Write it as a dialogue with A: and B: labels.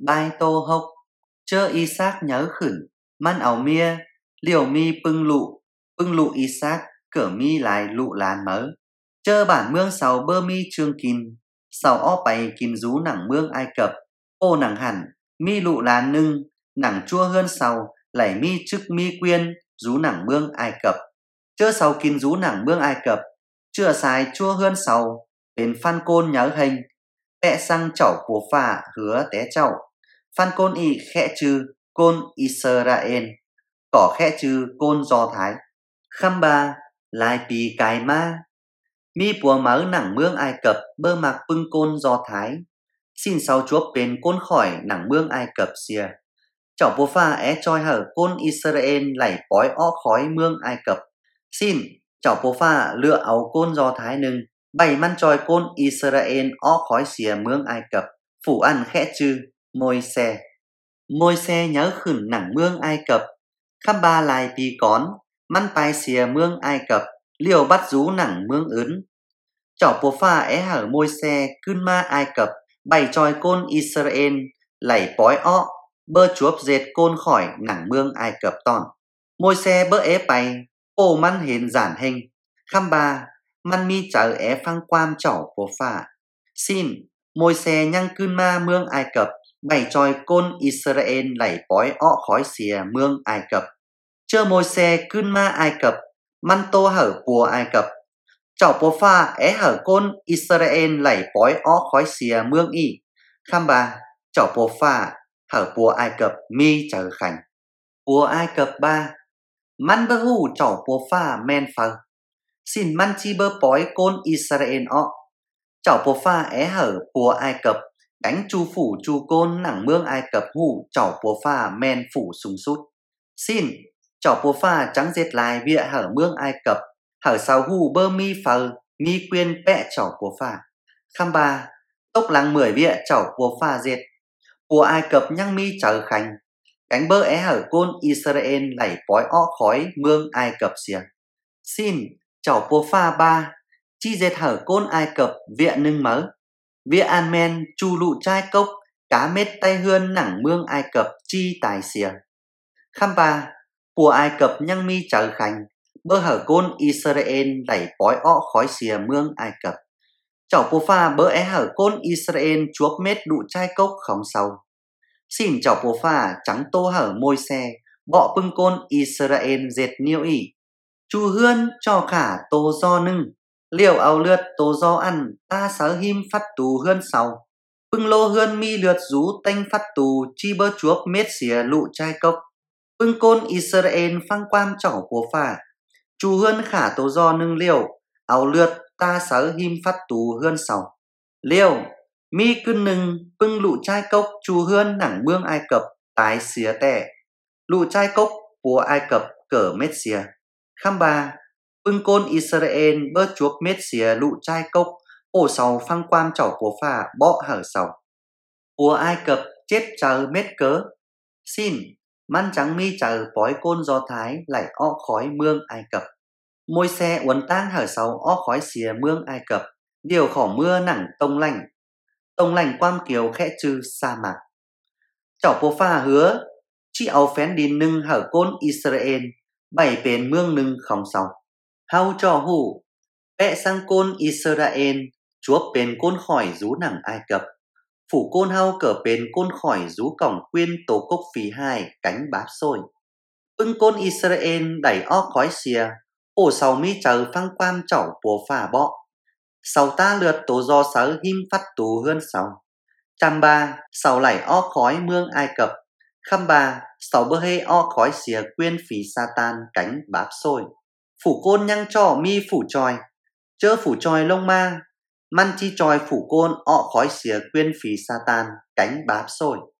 A: Bài tô hốc, chơ Isaac nhớ khửn, man ảo mia, liều mi bưng lụ Isaac, cỡ mi lại lụ làn mớ. Chơ bản mương sầu bơ mi trương kín, sầu ó bày kín rú nẳng mương Ai Cập, ô nẳng hẳn, mi lụ làn nưng, nẳng chua hơn sầu, lảy mi chức mi quyên, rú nẳng mương Ai Cập. Chơ sầu kín rú nẳng mương Ai Cập, chưa xài chua hơn sầu, đến phan côn nhớ hình, tẹ sang chậu của phà hứa té chậu. Phan côn y khẽ chư côn Israel, cỏ khẽ chư côn Do Thái. Khăm ba lại pì cài ma, mi bùa mớ nẳng mương Ai Cập bơ mạc bưng côn Do Thái. Xin sau chúa bền côn khỏi nẳng mương Ai Cập xìa. Chậu bùa pha é choi hở côn Israel lảy bói ó khói mương Ai Cập. Xin chậu bùa pha lựa áo côn Do Thái nưng, bày man choi côn Israel ó khói xìa mương Ai Cập. Phủ ăn khẽ chư Môi xe nhớ khửn nẳng mương Ai Cập. Khăm ba lại pì cón, man pai xìa mương Ai Cập, liều bắt rú nẳng mương ướn. Chỏ bố pha é hở môi xe cưn ma Ai Cập, bày tròi côn Israel, lảy bói ọ, bơ chuốp dệt côn khỏi nẳng mương Ai Cập tòn. Môi xe bơ é bày, ô man hến giản hình. Khăm ba, man mi chở é phăng quam chỏ bố pha. Xin, môi xe nhăng cưn ma mương Ai Cập, bày tròi côn Israel lảy bói ọ khói xìa mương Ai Cập. Chơ môi xe cưn ma Ai Cập, man tô hở bùa Ai Cập. Chảo bố pha é hở côn Israel lảy bói ó khói xìa mương y. Khăm ba, chảo bố pha hở bùa Ai Cập mi chờ khảnh. Bùa Ai Cập ba, man bơ hù chảo bố pha men phờ. Xin man chi bơ bói côn Israel ọ. Chảo bố pha é hở bùa Ai Cập, đánh chu phủ chu côn nẳng mương Ai Cập hù chảo bố pha men phủ sung sút. Xin, chảo bố pha trắng dệt lại vịa hở mương Ai Cập, hở sau hù bơ mi phờ, mi quyên bẹ chảo bố pha. Khăm ba, tốc lăng 10 vịa chảo bố pha dệt. Bùa Ai Cập nhăng mi chờ khánh, cánh bơ é hở côn Israel lảy bói ó khói mương Ai Cập xìa. Xin, chảo bố pha ba, chi dệt hở côn Ai Cập vịa nưng mớ. Vịa an men chu lụ trai cốc, cá mết tay hươn nẳng mương Ai Cập chi tài xìa. Khăm ba, bùa Ai Cập nhăng mi chờ khánh, bơ hở côn Israel lảy bói ọ khói xìa mương Ai Cập. Chảo bố pha bơ é hở côn Israel chuốc mết đụ trai cốc khóng sâu. Xin chảo bố pha trắng tô hở môi xe, bọ bưng côn Israel dệt niêu ỉ. Chu hươn cho cả tô do nưng, liều áo lượt tô do ăn, ta sớ him phát tù hươn sau. Bưng lô hươn mi lượt rú tanh phát tù, chi bơ chuốc mết xìa lụ trai cốc. Bưng côn Israel phăng quam chảo bố pha, chu hươn khả tô do nưng liều, áo lượt ta sớ him phát tù hươn sau. Liều, mi cưng nưng bưng lụ trai cốc chu hươn nẳng mương Ai Cập, tái xìa tẻ. Lụ trai cốc bùa Ai Cập cỡ mết xìa. Khăm ba, bưng côn Israel bơ chuốc mết xìa lụ trai cốc, ổ sau phăng quam chảo bố pha bọ hở sau. Bùa Ai Cập chết chờ mết cớ. Xin, man trắng mi chờ bói côn Do Thái lại ó khói mương Ai Cập. Môi xe uốn tang hở sau ó khói xìa mương Ai Cập, điều khỏ mưa nẳng tông lành quam kiều khẽ chư sa mạc. Chảo bố pha hứa, chi áo phén đi nưng hở côn Israel, bảy bền mương nưng khóng sau. Hau cho hù, vẽ sang côn Israel, chúa bền côn khỏi rú nẳng Ai Cập. Phủ côn hau cỡ bền côn khỏi rú cổng quyên tổ cốc phì hai cánh báp xôi. Bưng côn Israel đẩy ó khói xìa, ổ sau mi chờ phăng quam chảo bố pha bọ. Sau ta lượt tổ do sớ him phát tù hươn sau. Chăm ba, sau lảy ó khói mương Ai Cập. Khăm ba, sau bơ hê ó khói xìa quyên phì Satan cánh báp xôi. Phủ côn nhăng cho mi phủ tròi, chớ phủ tròi lông ma, man chi tròi phủ côn ọ khói xìa quyên phì Satan cánh báp xôi.